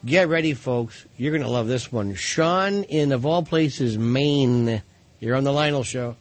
Get ready, folks. You're going to love this one. Sean in, of all places, Maine. You're on the Lionel Show.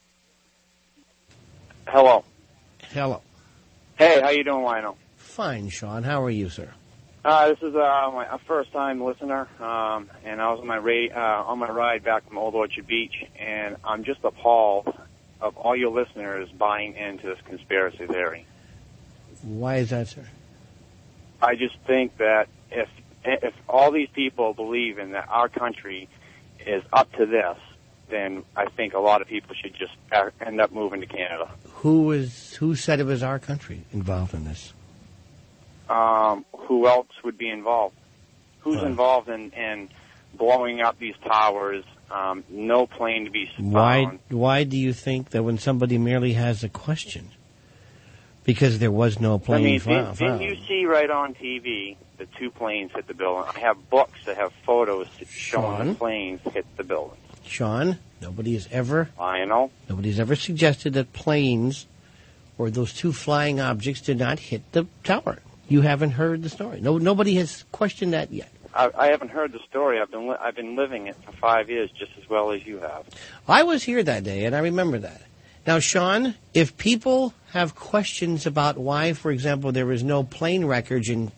Hello. Hello. Hey, how you doing, Lionel? Fine, Sean. How are you, sir? This is my first-time listener, and I was on my ride back from Old Orchard Beach, and I'm just appalled of all your listeners buying into this conspiracy theory. Why is that, sir? I just think that if all these people believe in that our country is up to this, then I think a lot of people should just end up moving to Canada. Who said it was our country involved in this? Who else would be involved? Who's involved in blowing up these towers? No plane to be found. Why do you think that when somebody merely has a question, because there was no plane found? Didn't you see right on TV the 2 planes hit the building? I have books that have photos showing the planes hit the building. Sean, nobody's ever suggested that planes or those 2 flying objects did not hit the tower. You haven't heard the story. Nobody has questioned that yet. I haven't heard the story. I've been living it for 5 years just as well as you have. I was here that day, and I remember that. Now, Sean, if people have questions about why, for example, there was no plane wreckage in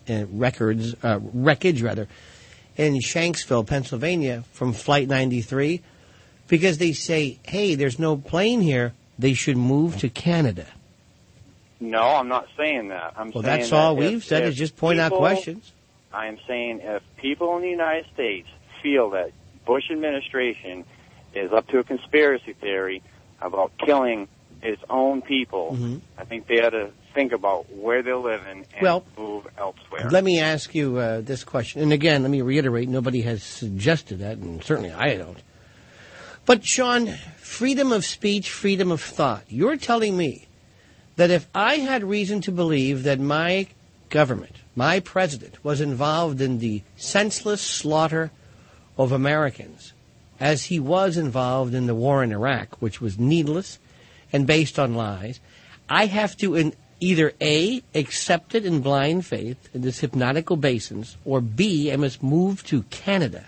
Shanksville, Pennsylvania, from Flight 93, because they say, hey, there's no plane here, they should move to Canada. No, I'm not saying that. That's all we've said is just point out questions. I am saying if people in the United States feel that Bush administration is up to a conspiracy theory about killing its own people, I think they ought to think about where they're living and move elsewhere. Let me ask you this question. And again, let me reiterate, nobody has suggested that, and certainly I don't. But, Sean, freedom of speech, freedom of thought. You're telling me that if I had reason to believe that my government, my president, was involved in the senseless slaughter of Americans, as he was involved in the war in Iraq, which was needless and based on lies, I have to either A, accept it in blind faith in this hypnotic obeisance, or B, I must move to Canada.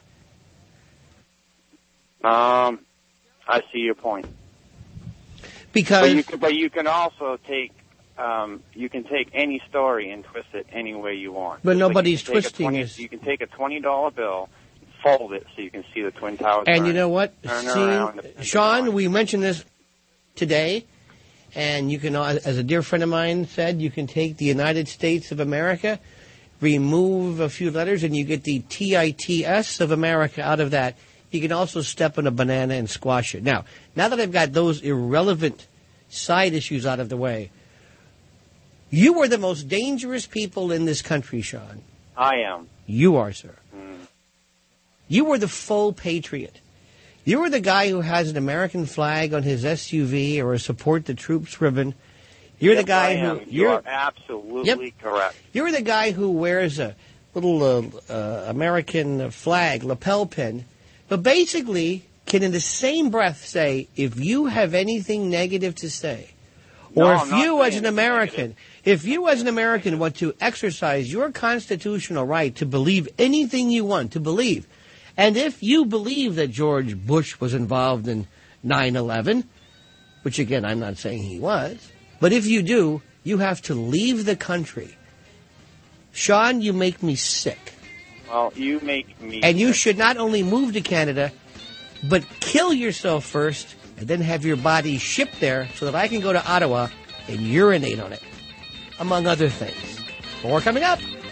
I see your point. Because but you can also take any story and twist it any way you want. But nobody's twisting this. You can take a $20 bill, fold it so you can see the Twin Towers. And you know what, Sean, we mentioned this today, and you can, as a dear friend of mine said, you can take the United States of America, remove a few letters, and you get the TITS of America out of that. You can also step on a banana and squash it. Now that I've got those irrelevant side issues out of the way, you are the most dangerous people in this country, Sean. I am. You are, sir. You are the faux patriot. You are the guy who has an American flag on his SUV or a Support the Troops ribbon. You're the guy who... You are absolutely correct. You're the guy who wears a little American flag lapel pin, but basically can in the same breath say, if you have anything negative to say, or if you as an American want to exercise your constitutional right to believe anything you want to believe, and if you believe that George Bush was involved in 9/11, which again I'm not saying he was, but if you do, you have to leave the country. Sean, you make me sick. Well, you make me And you should not only move to Canada, but kill yourself first, and then have your body shipped there so that I can go to Ottawa and urinate on it, among other things. More coming up.